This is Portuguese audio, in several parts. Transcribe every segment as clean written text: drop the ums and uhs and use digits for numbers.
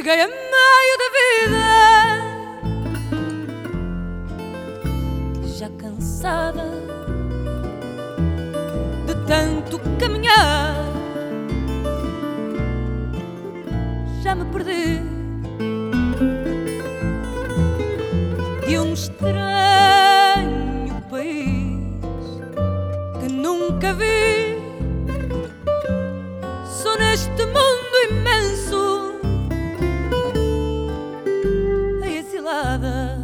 Cheguei a meio da vida, já cansada de tanto caminhar, já me perdi de um estranho país que nunca vi. Sou neste mundo imenso a exilada.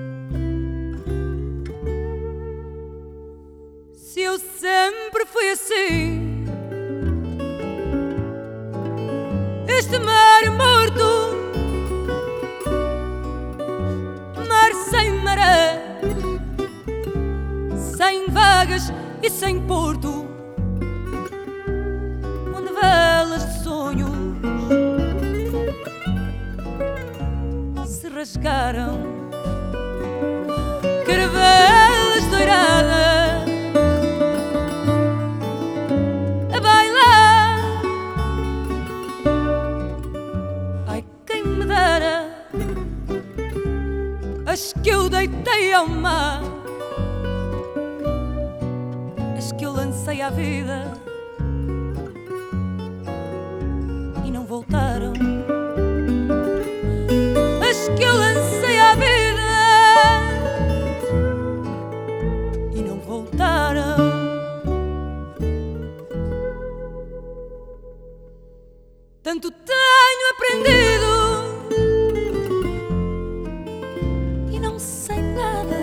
Se eu sempre fui assim, este mar morto, mar sem maré, sem vagas e sem porto, onde velas de sonhos se rasgaram, caravelas doiradas a bailar. Ai, quem me dera as que eu deitei ao mar, as que eu lancei à vida e não voltaram, as que eu lancei à vida e não voltaram. Tanto tenho aprendido e não sei nada,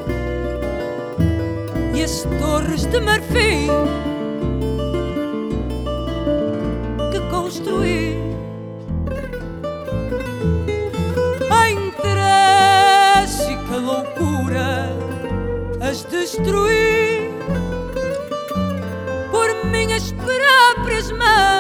e as torres de marfim que construí em trágica loucura as destruí por minhas próprias mãos.